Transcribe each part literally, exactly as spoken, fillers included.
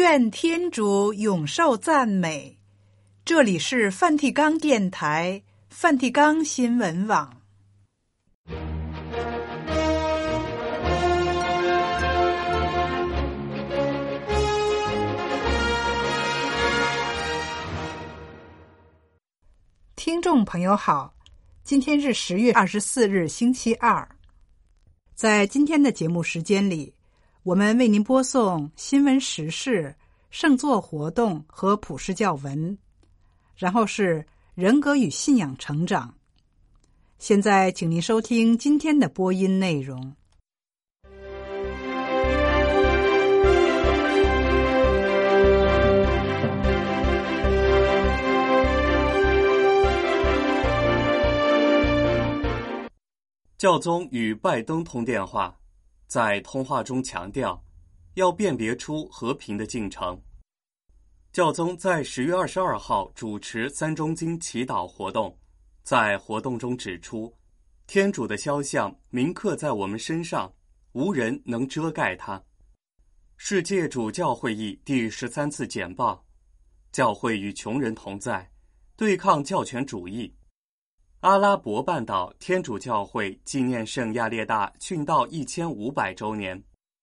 愿天主永受赞美。这里是梵蒂冈电台、梵蒂冈新闻网。听众朋友好，今天是十月二十四日，星期二。在今天的节目时间里，我们为您播送新闻时事、圣座活动和普世教文，然后是人格与信仰成长。现在请您收听今天的播音内容。 教宗与拜登通电话，在通话中强调要辨别出和平的进程。教宗在十月二十二号主持三中经祈祷活动，在活动中指出，天主的肖像铭刻在我们身上，无人能遮盖它。世界主教会议第十三次简报，教会与穷人同在，对抗教权主义。阿拉伯半岛天主教会纪念圣亚列大殉道一千五百周年。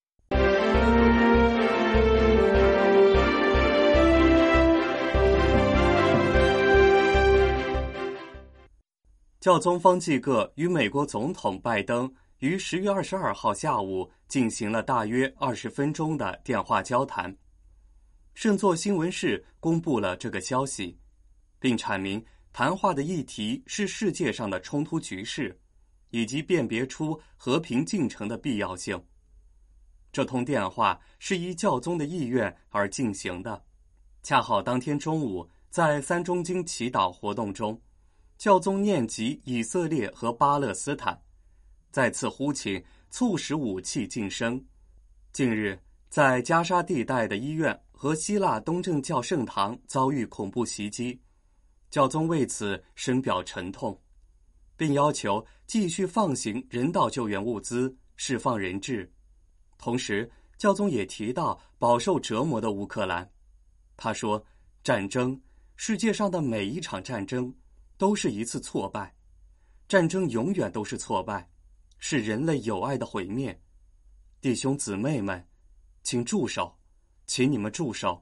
教宗方济各与美国总统拜登于十月二十二号下午进行了大约二十分钟的电话交谈。圣座新闻室公布了这个消息，并阐明谈话的议题是世界上的冲突局势，以及辨别出和平进程的必要性。这通电话是依教宗的意愿而进行的，恰好当天中午，在三中经祈祷活动中，教宗念及以色列和巴勒斯坦，再次呼请促使武器晋升。近日，在加沙地带的医院和希腊东正教圣堂遭遇恐怖袭击，教宗为此深表沉痛，并要求继续放行人道救援物资，释放人质。同时，教宗也提到饱受折磨的乌克兰。他说，战争，世界上的每一场战争都是一次挫败，战争永远都是挫败，是人类友爱的毁灭。弟兄姊妹们，请住手，请你们住手。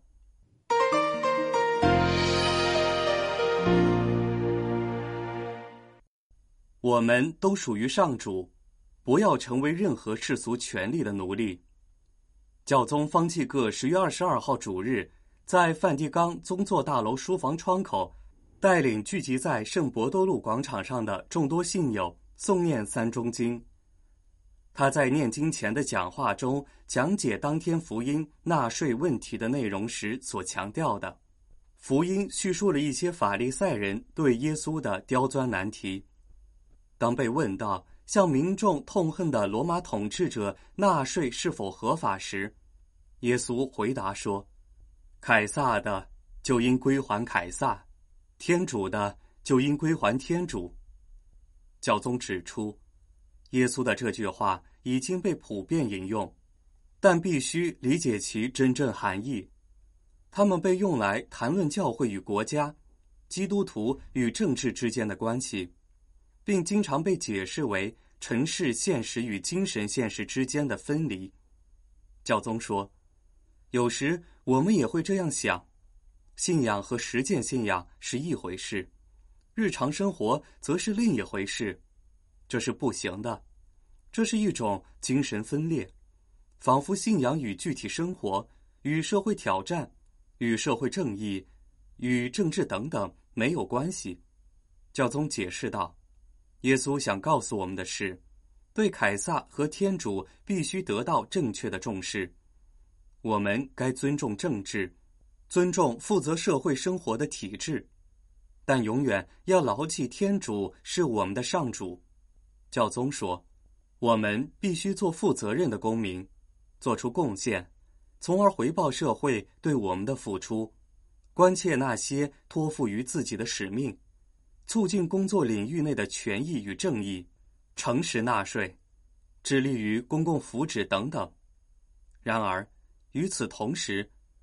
我们都属于上主，不要成为任何世俗权力的奴隶。教宗方济各十月二十二号主日，在梵蒂冈宗座大楼书房窗口，带领聚集在圣伯多禄广场上的众多信友诵念三中经。他在念经前的讲话中讲解当天福音纳税问题的内容时所强调的。福音叙述了一些法利赛人对耶稣的刁钻难题。当被问到向民众痛恨的罗马统治者纳税是否合法时，耶稣回答说，凯撒的就应归还凯撒，天主的就应归还天主。教宗指出，耶稣的这句话已经被普遍引用，但必须理解其真正含义。它们被用来谈论教会与国家、基督徒与政治之间的关系，并经常被解释为尘世现实与精神现实之间的分离。教宗说，有时我们也会这样想，信仰和实践信仰是一回事，日常生活则是另一回事，这是不行的。这是一种精神分裂，仿佛信仰与具体生活、与社会挑战、与社会正义、与政治等等没有关系。教宗解释道，耶稣想告诉我们的是，对凯撒和天主必须得到正确的重视。我们该尊重政治，尊重负责社会生活的体制，但永远要牢记天主是我们的上主。教宗说，我们必须做负责任的公民，做出贡献，从而回报社会对我们的付出，关切那些托付于自己的使命，促进工作领域内的权益与正义，诚实纳税，致力于公共福祉等等。然而，与此同时，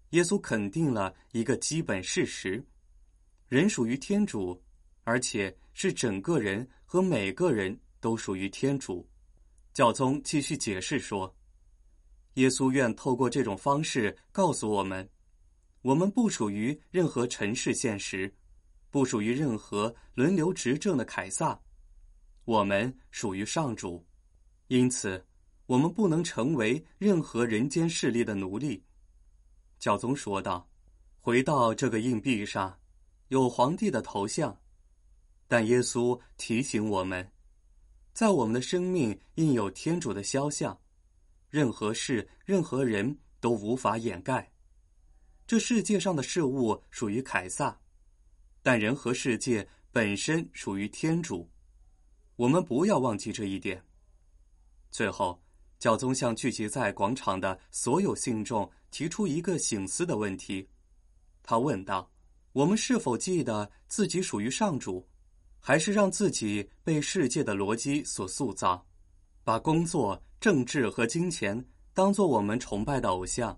耶稣肯定了一个基本事实：人属于天主，而且是整个人和每个人都属于天主。教宗继续解释说，耶稣愿透过这种方式告诉我们，我们不属于任何尘世现实，不属于任何轮流执政的凯撒，我们属于上主。因此，我们不能成为任何人间势力的奴隶。教宗说道，回到这个硬币上，有皇帝的头像，但耶稣提醒我们，在我们的生命印有天主的肖像，任何事、任何人都无法掩盖。这世界上的事物属于凯撒，但人和世界本身属于天主。我们不要忘记这一点。最后，教宗向聚集在广场的所有信众提出一个省思的问题。他问道，我们是否记得自己属于上主，还是让自己被世界的逻辑所塑造，把工作、政治和金钱当作我们崇拜的偶像？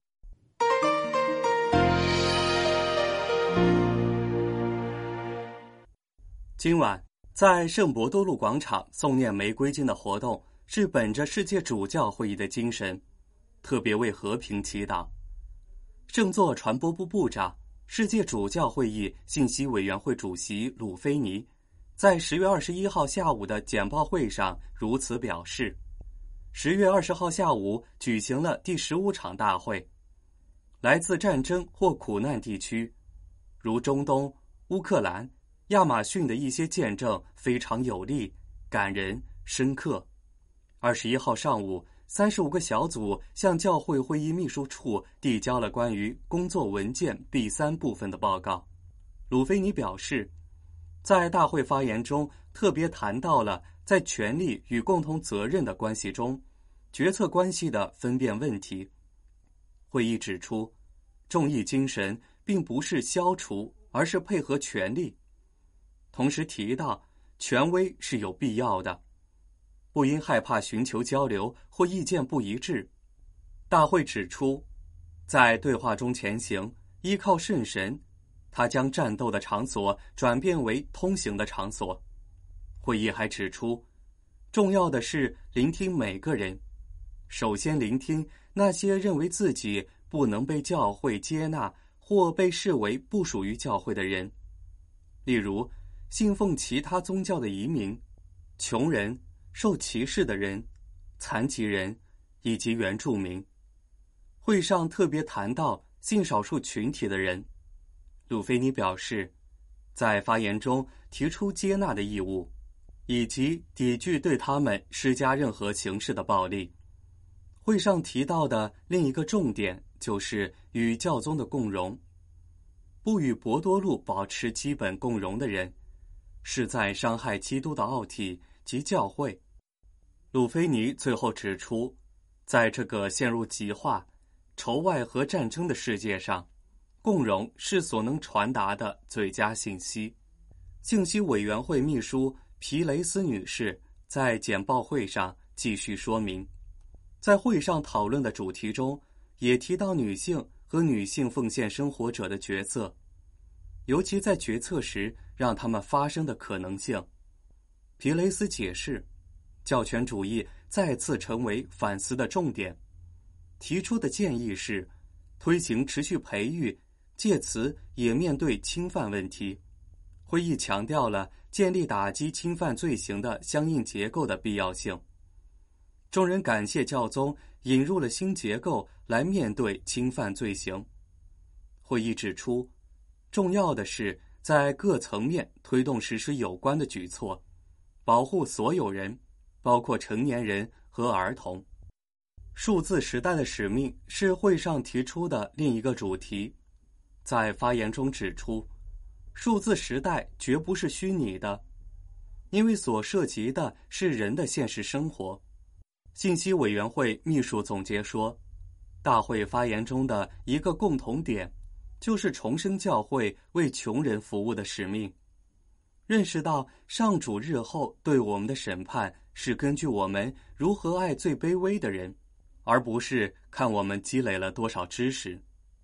今晚在圣伯多禄广场诵念玫瑰经的活动是本着世界主教会议的精神，特别为和平祈祷。圣座传播部部长、世界主教会议信息委员会主席鲁菲尼在十月二十一号下午的简报会上如此表示。十月二十号下午举行了第十五场大会，来自战争或苦难地区，如中东、乌克兰、亚马逊的一些见证非常有力、感人、深刻。二十一号上午，三十五个小组向教会会议秘书处递交了关于工作文件 B 三 部分的报告。鲁菲尼表示，在大会发言中特别谈到了在权力与共同责任的关系中，决策关系的分辨问题。会议指出，众议精神并不是消除，而是配合权力。同时提到，权威是有必要的，不因害怕寻求交流或意见不一致。大会指出，在对话中前行，依靠圣神，他将战斗的场所转变为通行的场所。会议还指出，重要的是聆听每个人，首先聆听那些认为自己不能被教会接纳或被视为不属于教会的人，例如信奉其他宗教的移民、穷人、受歧视的人、残疾人以及原住民。会上特别谈到性少数群体的人。鲁菲尼表示，在发言中提出接纳的义务，以及抵拒对他们施加任何形式的暴力。会上提到的另一个重点就是与教宗的共融。不与伯多禄保持基本共融的人，是在伤害基督的奥体及教会。鲁菲尼最后指出，在这个陷入极化、仇外和战争的世界上，共融是所能传达的最佳信息。信息委员会秘书皮雷斯女士在简报会上继续说明，在会上讨论的主题中，也提到女性和女性奉献生活者的角色，尤其在决策时让他们发生的可能性。皮雷斯解释，教权主义再次成为反思的重点，提出的建议是推行持续培育，借此也面对侵犯问题。会议强调了建立打击侵犯罪行的相应结构的必要性。众人感谢教宗引入了新结构来面对侵犯罪行。会议指出，重要的是在各层面推动实施有关的举措，保护所有人，包括成年人和儿童。数字时代的使命是会上提出的另一个主题。在发言中指出，数字时代绝不是虚拟的，因为所涉及的是人的现实生活。信息委员会秘书总结说，大会发言中的一个共同点就是重申教会为穷人服务的使命，认识到上主日后对我们的审判是根据我们如何爱最卑微的人，而不是看我们积累了多少知识。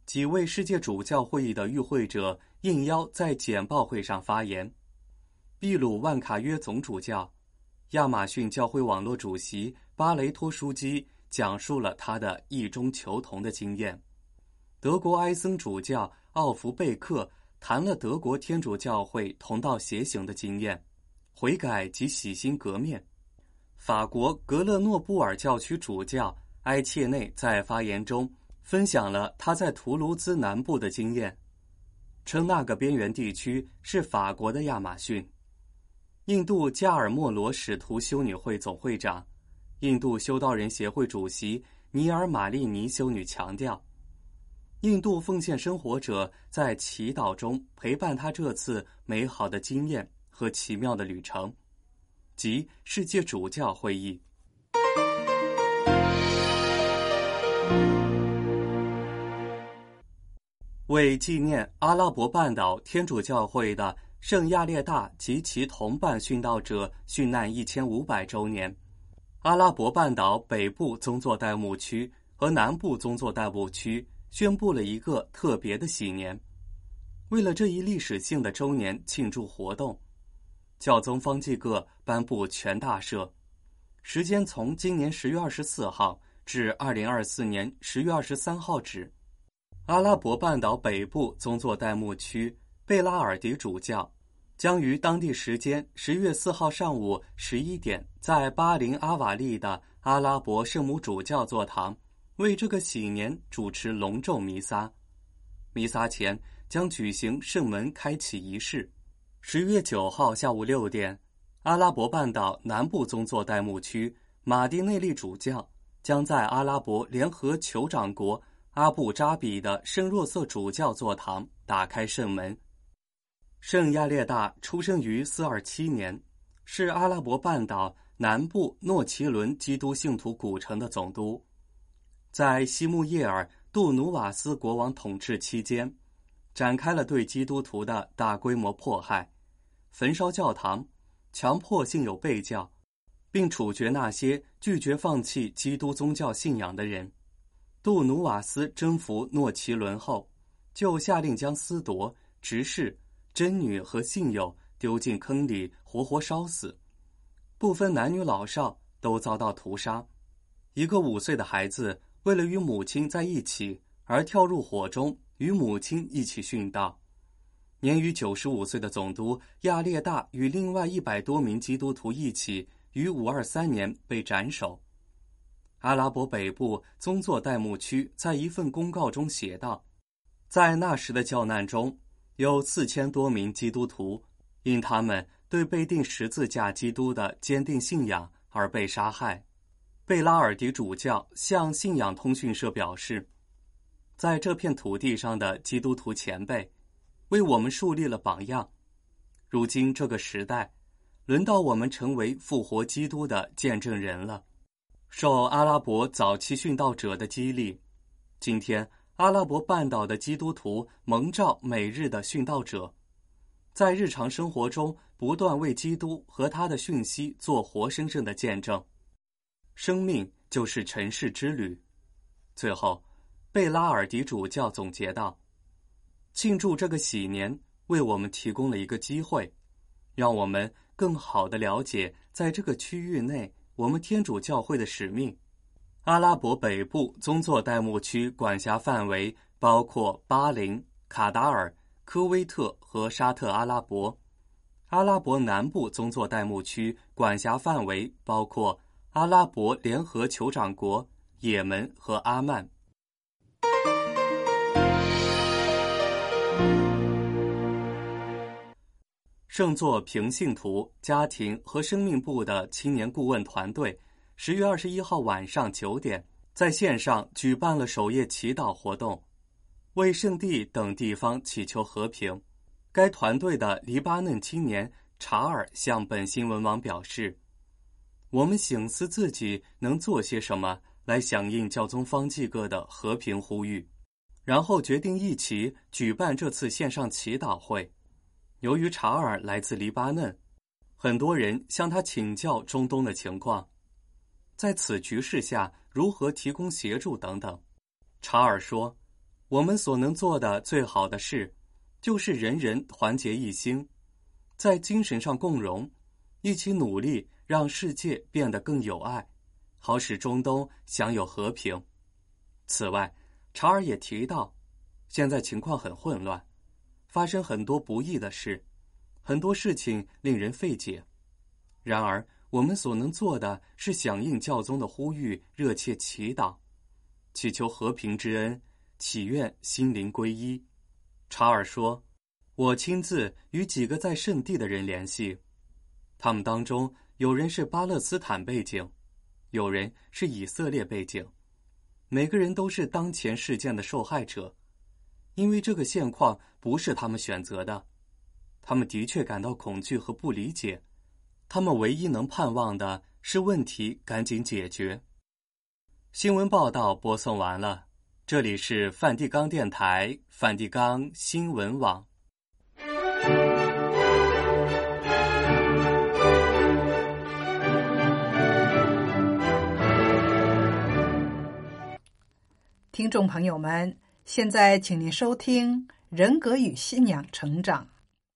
几位世界主教会议的与会者应邀在简报会上发言。秘鲁万卡约总主教、亚马逊教会网络主席巴雷托枢机讲述了他的异中求同的经验。德国埃森主教奥弗贝克谈了德国天主教会同道协行的经验，悔改及洗心革面。法国格勒诺布尔教区主教埃切内在发言中分享了他在图卢兹南部的经验，称那个边缘地区是法国的亚马逊。印度加尔默罗使徒修女会总会长、印度修道人协会主席尼尔玛丽尼修女强调，印度奉献生活者在祈祷中陪伴他这次美好的经验和奇妙的旅程，即世界主教会议。为纪念阿拉伯半岛天主教会的圣亚列大及其同伴殉道者殉难一千五百周年，阿拉伯半岛北部宗座代牧区和南部宗座代牧区宣布了一个特别的喜年。为了这一历史性的周年庆祝活动，教宗方济各颁布全大赦，时间从今年十月二十四号至二零二四年十月二十三号止。阿拉伯半岛北部宗座代牧区贝拉尔迪主教将于当地时间十月四号上午十一点，在巴林阿瓦利的阿拉伯圣母主教座堂为这个喜年主持隆重弥撒。弥撒前将举行圣门开启仪式。十月九号下午六点，阿拉伯半岛南部宗座代牧区马丁内利主教将在阿拉伯联合酋长国阿布扎比的圣若瑟主教座堂打开圣门。圣亚列大出生于四二七年，是阿拉伯半岛南部诺奇伦基督信徒古城的总督。在西穆叶尔·杜努瓦斯国王统治期间，展开了对基督徒的大规模迫害，焚烧教堂，强迫信友背教，并处决那些拒绝放弃基督宗教信仰的人。杜努瓦斯征服诺奇伦后，就下令将司铎、执事、真女和信友丢进坑里活活烧死，不分男女老少都遭到屠杀。一个五岁的孩子为了与母亲在一起而跳入火中，与母亲一起殉道。年逾九十五岁的总督亚列大与另外一百多名基督徒一起于五二三年被斩首。阿拉伯北部宗座代牧区在一份公告中写道，在那时的教难中，有四千多名基督徒因他们对被钉十字架基督的坚定信仰而被杀害。贝拉尔迪主教向信仰通讯社表示，在这片土地上的基督徒前辈为我们树立了榜样，如今这个时代轮到我们成为复活基督的见证人了。受阿拉伯早期殉道者的激励，今天阿拉伯半岛的基督徒蒙召每日的殉道者，在日常生活中不断为基督和他的讯息做活生生的见证。生命就是尘世之旅。最后，贝拉尔迪主教总结道，庆祝这个喜年为我们提供了一个机会，让我们更好地了解在这个区域内我们天主教会的使命。阿拉伯北部宗座代牧区管辖范围包括巴林、卡达尔、科威特和沙特阿拉伯。阿拉伯南部宗座代牧区管辖范围包括阿拉伯联合酋长国、也门和阿曼。圣座平信徒家庭和生命部的青年顾问团队十月二十一号晚上九点在线上举办了守夜祈祷活动，为圣地等地方祈求和平。该团队的黎巴嫩青年查尔向本新闻网表示，我们省思自己能做些什么来响应教宗方济各的和平呼吁，然后决定一起举办这次线上祈祷会。由于查尔来自黎巴嫩，很多人向他请教中东的情况，在此局势下如何提供协助等等。查尔说， 我们所能做的最好的事，就是人人团结一心，在精神上共荣，一起努力让世界变得更有爱，好使中东享有和平。此外，查尔也提到，现在情况很混乱，发生很多不义的事，很多事情令人费解。然而，我们所能做的是响应教宗的呼吁，热切祈祷，祈求和平之恩，祈愿心灵归一。查尔说，我亲自与几个在圣地的人联系，他们当中有人是巴勒斯坦背景，有人是以色列背景，每个人都是当前事件的受害者，因为这个现况不是他们选择的。他们的确感到恐惧和不理解，他们唯一能盼望的是问题赶紧解决。新闻报道播送完了，这里是梵蒂冈电台梵蒂冈新闻网。 听众朋友们，现在请您收听《人格与信仰成长》。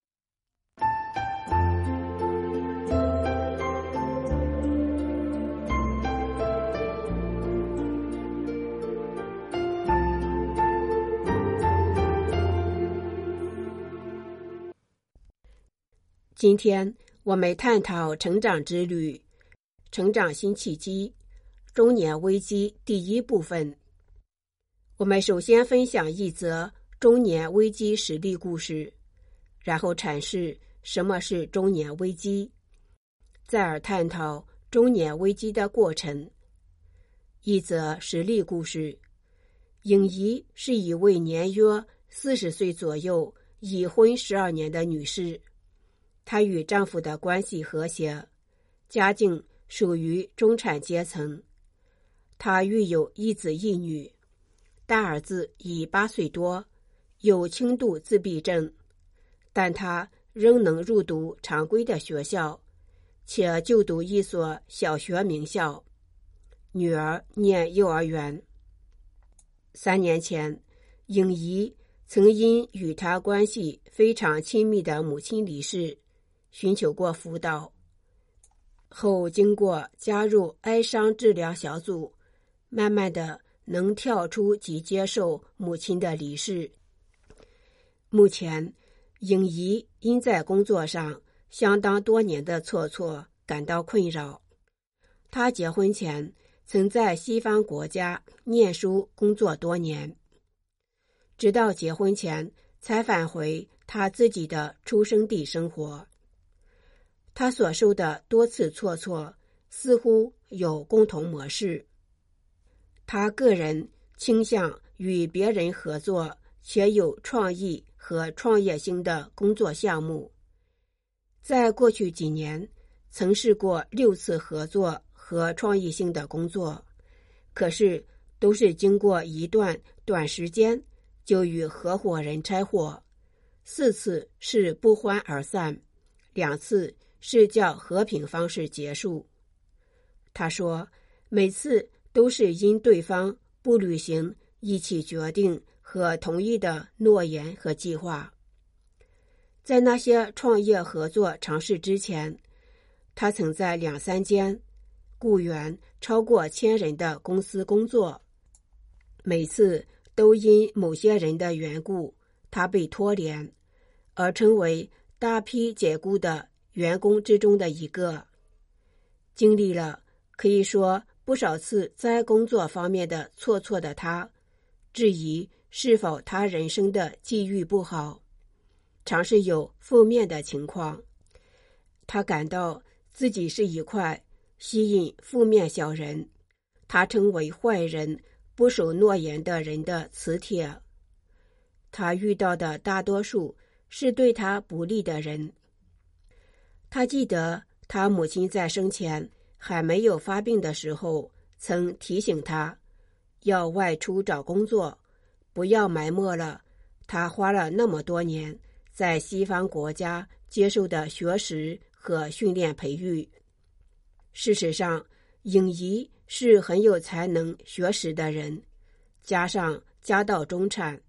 今天我们探讨成长之旅，成长新契机，中年危机第一部分。我们首先分享一则中年危机实例故事，然后阐释什么是中年危机，再而探讨中年危机的过程。一则实例故事，颖仪是一位年约四十岁左右，已婚十二年的女士。她与丈夫的关系和谐，家境属于中产阶层。她育有一子一女，大儿子已八岁多，有轻度自闭症，但他仍能入读常规的学校，且就读一所小学名校。女儿念幼儿园。三年前，颖仪曾因与她关系非常亲密的母亲离世，寻求过辅导，后经过加入哀伤治疗小组，慢慢的能跳出及接受母亲的离世。目前，颖仪因在工作上相当多年的错错感到困扰。她结婚前曾在西方国家念书工作多年，直到结婚前才返回她自己的出生地生活。她所受的多次错错似乎有共同模式。她个人倾向与别人合作，且有创意和创业性的工作项目。在过去几年，曾试过六次合作和创意性的工作，可是都是经过一段短时间就与合伙人拆伙，四次是不欢而散，两次是较和平方式结束。他说，每次都是因对方不履行一起决定和同意的诺言和计划。在那些创业合作尝试之前，他曾在两三间雇员超过千人的公司工作，每次都因某些人的缘故，他被拖连，而成为大批解雇的员工之中的一个。经历了可以说不少次在工作方面的错错的他，质疑是否他人生的际遇不好，常是有负面的情况。他感到自己是一块吸引负面小人，他称为坏人、不守诺言的人的磁铁。他遇到的大多数是对他不利的人。他记得他母亲在生前还没有发病的时候，曾提醒他要外出找工作，不要埋没了他花了那么多年在西方国家接受的学识和训练培育。事实上，颖仪是很有才能学识的人，加上家道中产，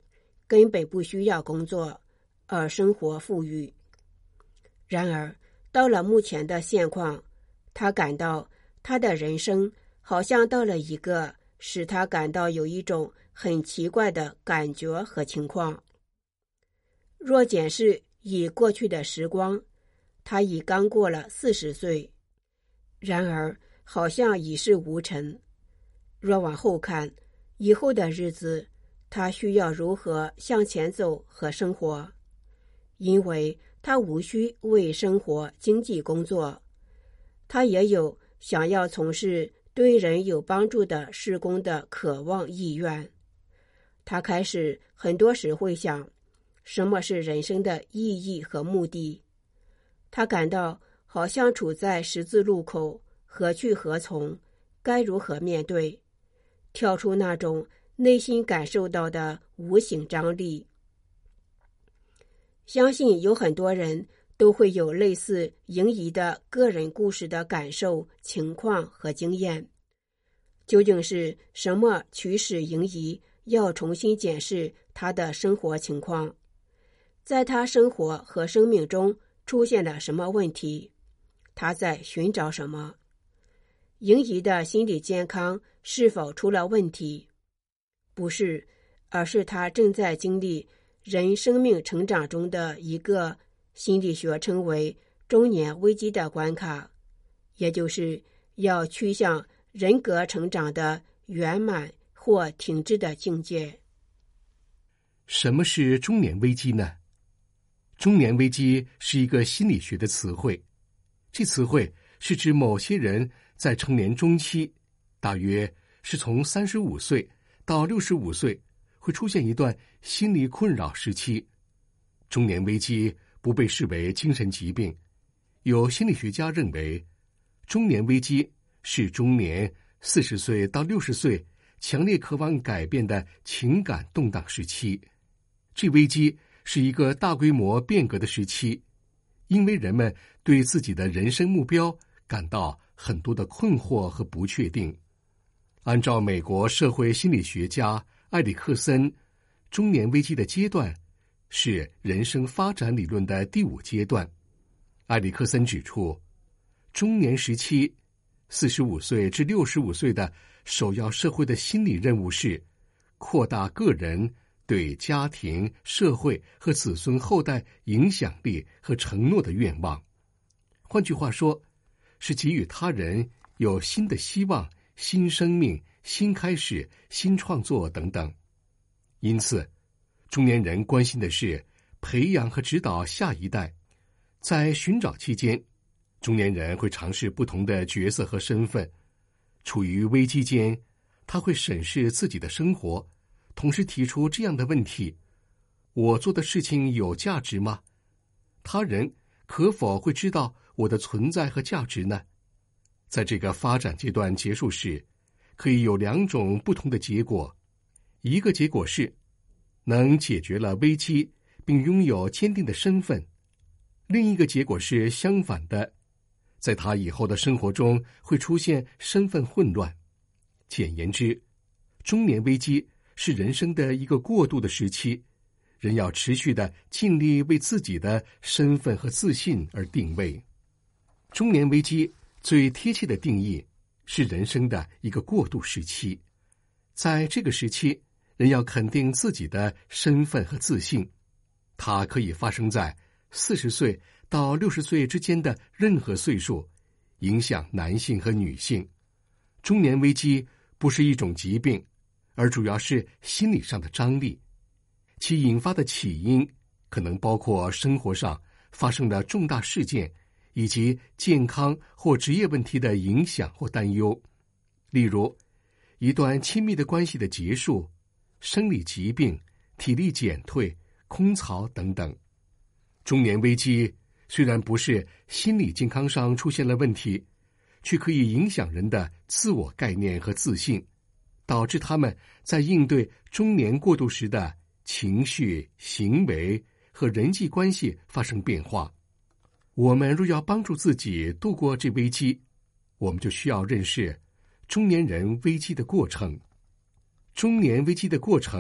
根本不需要工作，而生活富裕。然而，到了目前的现况，他感到他的人生好像到了一个使他感到有一种很奇怪的感觉和情况。若检视已过去的时光，他已刚过了四十岁，然而好像已是无成。若往后看，以后的日子，他需要如何向前走和生活？因为他无需为生活经济工作，他也有想要从事对人有帮助的事工的渴望意愿。他开始很多时会想，什么是人生的意义和目的？他感到好像处在十字路口，何去何从？该如何面对？跳出那种内心感受到的无形张力。相信有很多人都会有类似营仪的个人故事的感受、情况和经验。究竟是什么驱使营仪要重新检视他的生活情况？在他生活和生命中出现了什么问题？他在寻找什么？营仪的心理健康是否出了问题？不是，而是他正在经历人生命成长中的一个心理学称为中年危机的关卡，也就是要趋向人格成长的圆满或停滞的境界。 什么是中年危机呢？中年危机是一个心理学的词汇，这词汇是指某些人在成年中期，大约是从三十五岁到六十五岁，会出现一段心理困扰时期。中年危机不被视为精神疾病，有心理学家认为，中年危机是中年四十岁到六十岁强烈渴望改变的情感动荡时期。这危机是一个大规模变革的时期，因为人们对自己的人生目标感到很多的困惑和不确定。按照美国社会心理学家埃里克森，中年危机的阶段是人生发展理论的第五阶段。埃里克森指出，中年时期四十五岁至六十五岁的首要社会的心理任务是扩大个人对家庭、社会和子孙后代影响力和承诺的愿望。换句话说，是给予他人有新的希望、新生命、新开始、新创作等等。因此，中年人关心的是培养和指导下一代。在寻找期间，中年人会尝试不同的角色和身份。处于危机间，他会审视自己的生活，同时提出这样的问题：我做的事情有价值吗？他人可否会知道我的存在和价值呢？在这个发展阶段结束时，可以有两种不同的结果。一个结果是能解决了危机并拥有坚定的身份，另一个结果是相反的，在他以后的生活中会出现身份混乱。简言之，中年危机是人生的一个过渡的时期，人要持续的尽力为自己的身份和自信而定位。中年危机最贴切的定义是人生的一个过渡时期，在这个时期，人要肯定自己的身份和自信。它可以发生在四十岁到六十岁之间的任何岁数，影响男性和女性。中年危机不是一种疾病，而主要是心理上的张力，其引发的起因可能包括生活上发生的重大事件，以及健康或职业问题的影响或担忧，例如一段亲密的关系的结束、生理疾病、体力减退、空巢等等。中年危机虽然不是心理健康上出现了问题，却可以影响人的自我概念和自信，导致他们在应对中年过渡时的情绪、行为和人际关系发生变化。我们若要帮助自己度过这危机，我们就需要认识中年人危机的过程。中年危机的过程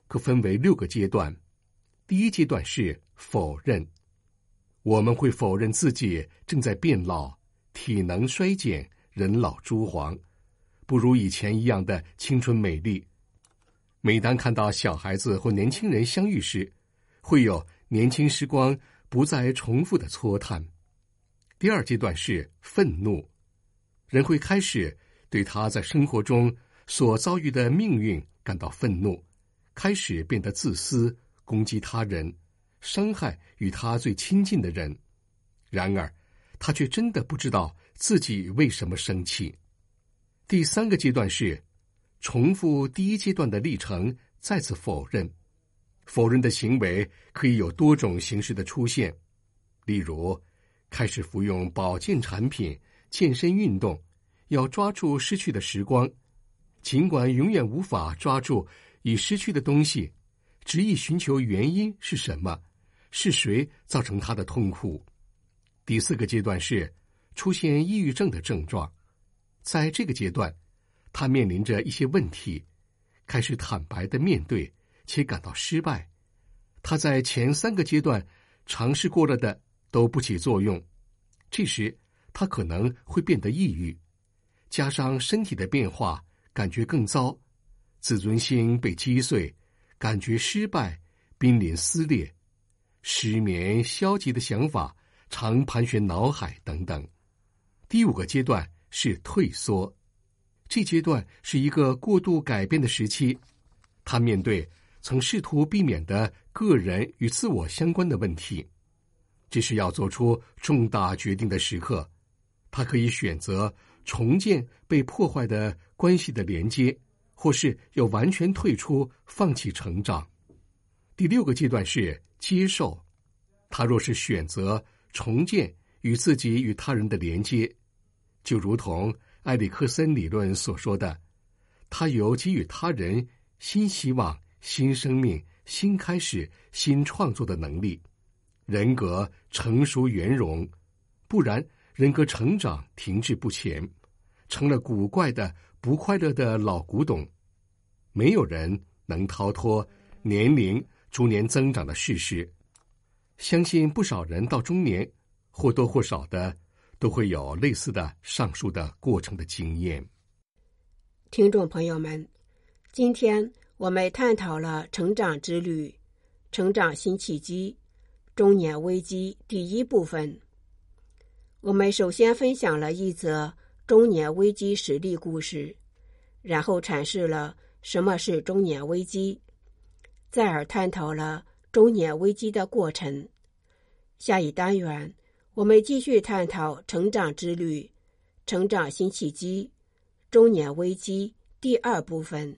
可分为六个阶段。第一阶段是否认，我们会否认自己正在变老，体能衰减，人老珠黄，不如以前一样的青春美丽。每当看到小孩子或年轻人相遇时，会有年轻时光不再重复的戳探。第二阶段是愤怒，人会开始对他在生活中所遭遇的命运感到愤怒，开始变得自私，攻击他人，伤害与他最亲近的人。然而他却真的不知道自己为什么生气。第三个阶段是重复第一阶段的历程，再次否认。否认的行为可以有多种形式的出现，例如开始服用保健产品，健身运动，要抓住失去的时光，尽管永远无法抓住已失去的东西，执意寻求原因是什么，是谁造成他的痛苦。第四个阶段是出现抑郁症的症状，在这个阶段，他面临着一些问题，开始坦白地面对，且感到失败。他在前三个阶段尝试过了的都不起作用，这时他可能会变得抑郁，加上身体的变化，感觉更糟，自尊心被击碎，感觉失败，濒临撕裂，失眠，消极的想法常盘旋脑海等等。第五个阶段是退缩，这阶段是一个过度改变的时期，他面对曾试图避免的个人与自我相关的问题，这是要做出重大决定的时刻。他可以选择重建被破坏的关系的连接，或是要完全退出，放弃成长。第六个阶段是接受，他若是选择重建与自己与他人的连接，就如同埃里克森理论所说的，他有给予他人新希望、新生命、新开始、新创作的能力，人格成熟圆融，不然人格成长停滞不前，成了古怪的不快乐的老古董。没有人能逃脱年龄逐年增长的事实，相信不少人到中年或多或少的都会有类似的上述的过程的经验。 听众朋友们，今天我们探讨了成长之旅、成长新契机、中年危机第一部分。我们首先分享了一则中年危机实例故事，然后阐释了什么是中年危机，再而探讨了中年危机的过程。下一单元我们继续探讨成长之旅、成长新契机、中年危机第二部分。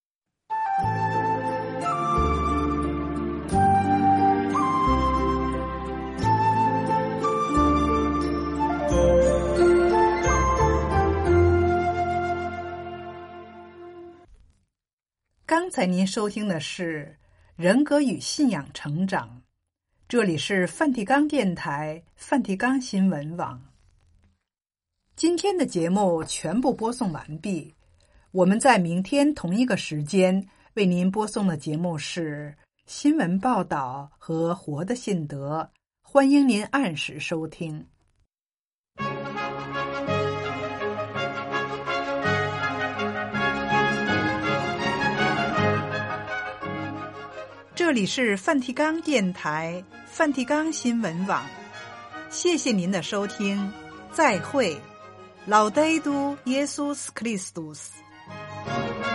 刚才您收听的是人格与信仰成长，这里是梵蒂冈电台梵蒂冈新闻网。今天的节目全部播送完毕，我们在明天同一个时间为您播送的节目是新闻报道和活的信德，欢迎您按时收听。这里是梵蒂冈电台梵蒂冈新闻网，谢谢您的收听，再会。Laudetur Jesus Christus。